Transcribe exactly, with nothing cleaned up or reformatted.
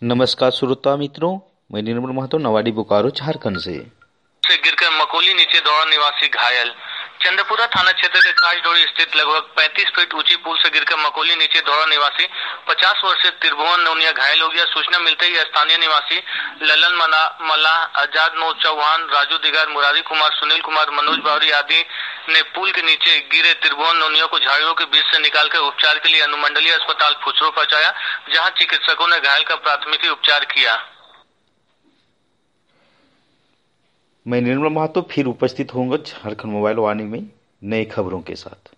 नमस्कार श्रोता मित्रों, मैं निर्मल महतो नवाडी बोकारो झारखंड से से गिरकर मकोली नीचे दौड़ा निवासी घायल। चंद्रपुरा थाना क्षेत्र के काजडोरी स्थित लगभग पैंतीस फीट ऊंची पुल से गिरकर मकोली नीचे दौड़ा निवासी पचास वर्षीय त्रिभुवन नौनिया घायल हो गया। सूचना मिलते ही स्थानीय निवासी ललन मना मला आजाद नो चौहान, राजू दिगार, मुरारी कुमार, सुनील कुमार, मनोज बावरी आदि ने पुल के नीचे गिरे त्रिभुवन नौनिया को झाड़ियों के बीच से निकालकर उपचार के लिए अनुमंडलीय अस्पताल फुचरो पहुंचाया, जहाँ चिकित्सकों ने घायल का प्राथमिक उपचार किया। मैं निर्मल महतो फिर उपस्थित होऊंगा झारखंड मोबाइल वाणी में नई खबरों के साथ।